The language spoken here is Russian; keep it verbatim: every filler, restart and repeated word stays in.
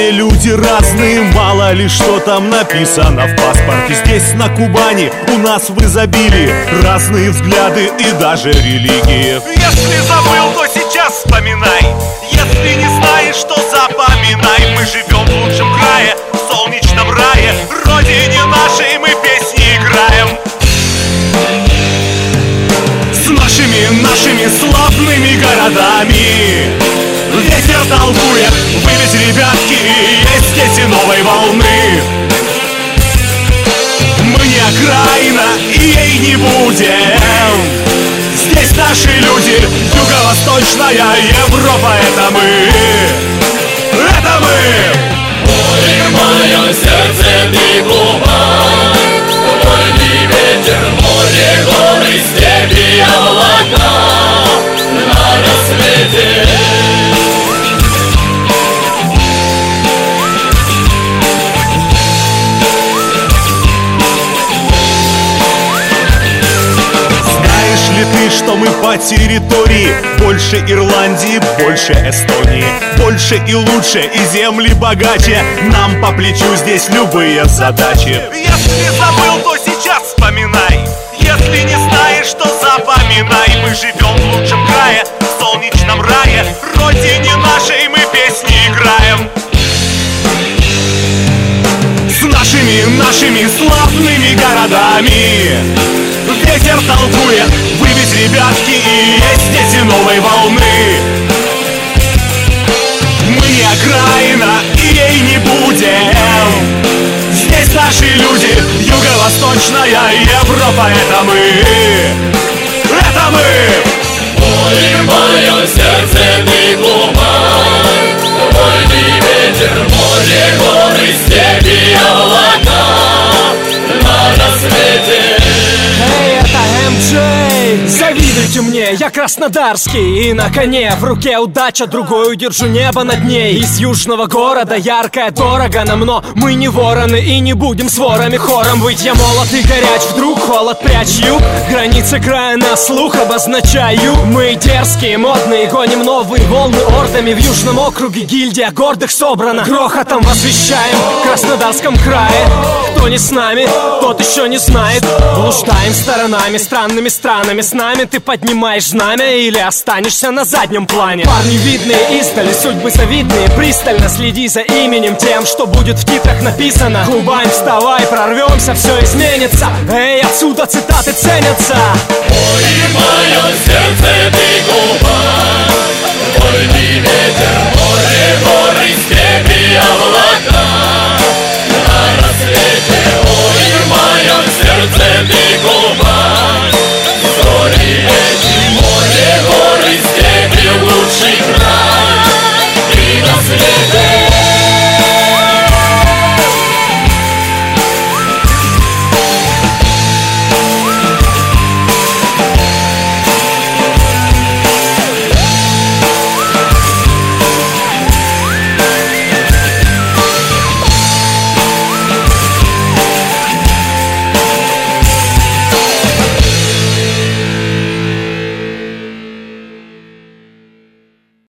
все люди разные, мало ли что там написано в паспорте. Здесь, на Кубани, у нас в изобилии разные взгляды и даже религии. Если забыл, то сейчас вспоминай. Если не знаешь, то запоминай. Мы живем в лучшем крае, в солнечном рае, родине нашей мы песни играем. С нашими, нашими славными городами ветер толкует, вы ведь, ребятки, есть дети новой волны. Мы не окраина, и ей не будем. Здесь наши люди, юго-восточная Европа, это мы, это мы. Море в моем сердце ты глубок, вольный ветер, море, горы, степи, облака на рассвете. Что мы по территории больше Ирландии, больше Эстонии, больше и лучше, и земли богаче. Нам по плечу здесь любые задачи. Если забыл, то сейчас вспоминай. Если не знаешь, то запоминай. Мы живем в лучшем крае, в солнечном рае, родине нашей мы песни играем. С нашими, нашими славными городами ветер толкует, вы ведь, ребятки, и есть дети новой волны. Мы не окраина, и ей не будем. Здесь наши люди, юго-восточная Европа, это мы, это мы. Море в моем сердце ты глубок, вольный ветер, море, горы, степи, облака на рассвете. Эй, это эм джей! Завидуйте мне, я краснодарский. И на коне, в руке удача, другой удержу небо над ней. Из южного города, яркое, дорого нам, но мы не вороны и не будем с ворами хором быть. Я молод и горяч, вдруг холод прячь юг. Границы края на слух обозначаю. Мы дерзкие, модные, гоним новые волны ордами. В южном округе гильдия гордых собрана. Грохотом возвещаем в Краснодарском крае. Кто не с нами, тот еще не знает. Блуждаем сторонами, странными странами. С нами ты поднимаешь знамя или останешься на заднем плане. Парни видные издали, судьбы завидные. Пристально следи за именем, тем, что будет в титрах написано. Кубань, вставай, прорвемся, все изменится. Эй, отсюда цитаты ценятся. Море в моем сердце ты глубок, вольный ветер, море, горы, степи, облака на рассвете. Море в моем сердце ты глубок.